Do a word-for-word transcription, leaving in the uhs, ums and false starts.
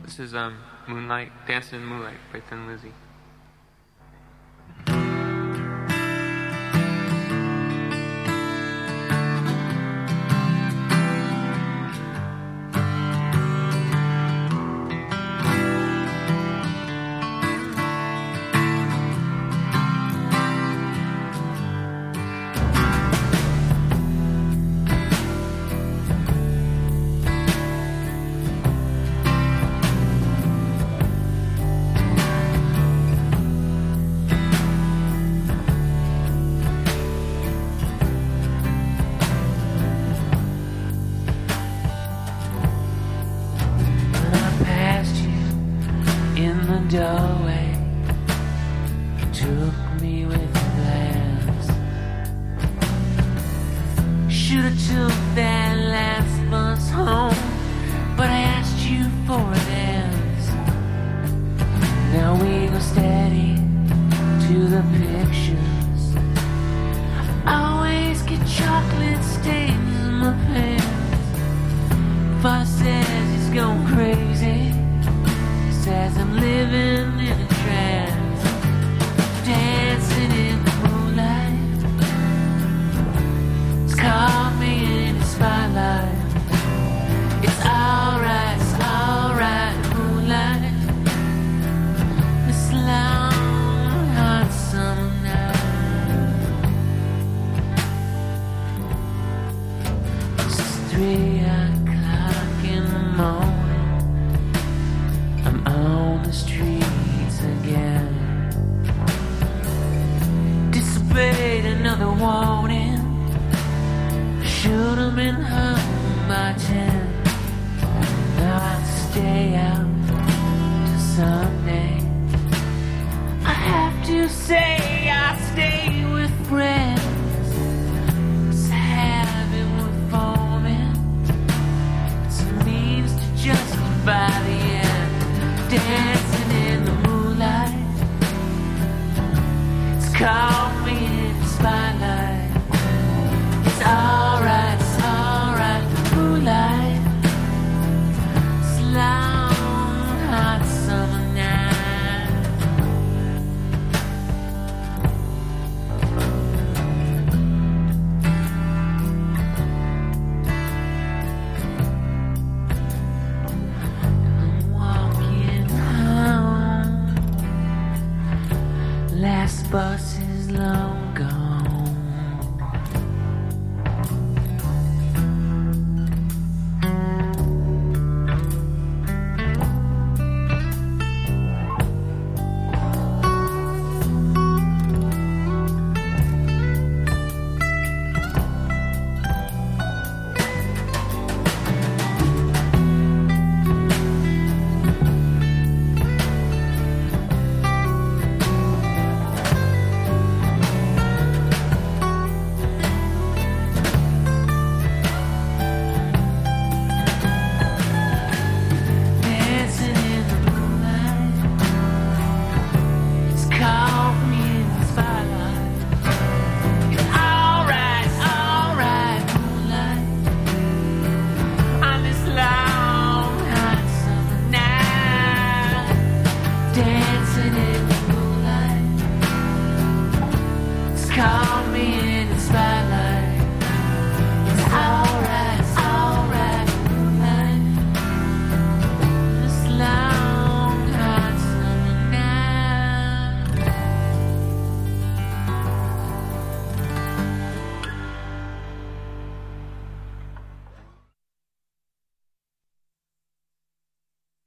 This is um Moonlight, Dancing in Moonlight by Thin Lizzy. Doorway, took me with glance. Should've took that last bus home, but I asked you for a dance. Now we go steady to the pictures. I always get chocolate stains in my pants. Father says he's going crazy, says I'm living in a trance, dancing in the moonlight. It's caught me in the spotlight. It's alright, it's alright, moonlight. This long, hot summer night. It's three o'clock in the morning. On the streets again. Disobeyed another warning. Should have been home by ten. Now I'd stay out till Sunday. I have to say I stay with friends. It's a habit we're forming. It's a means to justify the end. Dancing in the moonlight. It's called